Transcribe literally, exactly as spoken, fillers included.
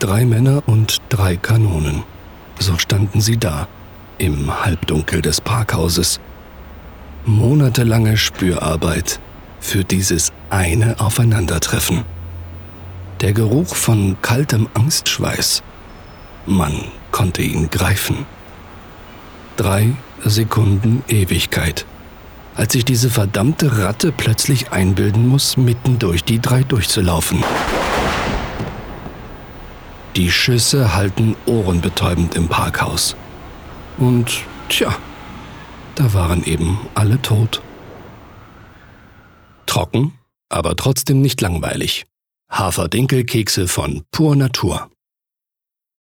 Drei Männer und drei Kanonen. So standen sie da, im Halbdunkel des Parkhauses. Monatelange Spürarbeit für dieses eine Aufeinandertreffen. Der Geruch von kaltem Angstschweiß. Man konnte ihn greifen. Drei Sekunden Ewigkeit, als sich diese verdammte Ratte plötzlich einbilden muss, mitten durch die drei durchzulaufen. Die Schüsse hallten ohrenbetäubend im Parkhaus. Und tja, da waren eben alle tot. Trocken, aber trotzdem nicht langweilig. Haferdinkelkekse von Pur Natur.